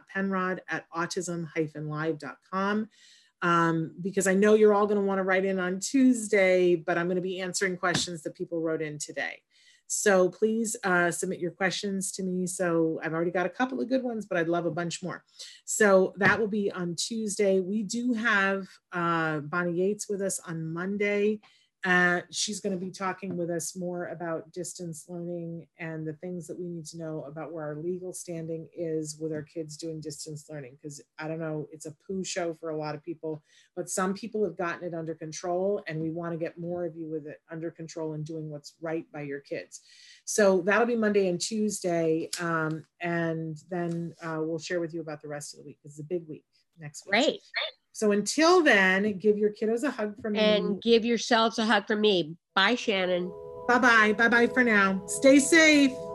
s.penrod@autism-live.com. Because I know you're all going to want to write in on Tuesday, but I'm going to be answering questions that people wrote in today. So please submit your questions to me. So I've already got a couple of good ones, but I'd love a bunch more. So that will be on Tuesday. We do have Bonnie Yates with us on Monday. She's going to be talking with us more about distance learning and the things that we need to know about where our legal standing is with our kids doing distance learning. Because I don't know, it's a poo show for a lot of people, but some people have gotten it under control, and we want to get more of you with it under control and doing what's right by your kids. So that'll be Monday and Tuesday. And then we'll share with you about the rest of the week. It's a big week next week. Great. So until then, give your kiddos a hug from me. And give yourselves a hug from me. Bye, Shannon. Bye-bye. Bye-bye for now. Stay safe.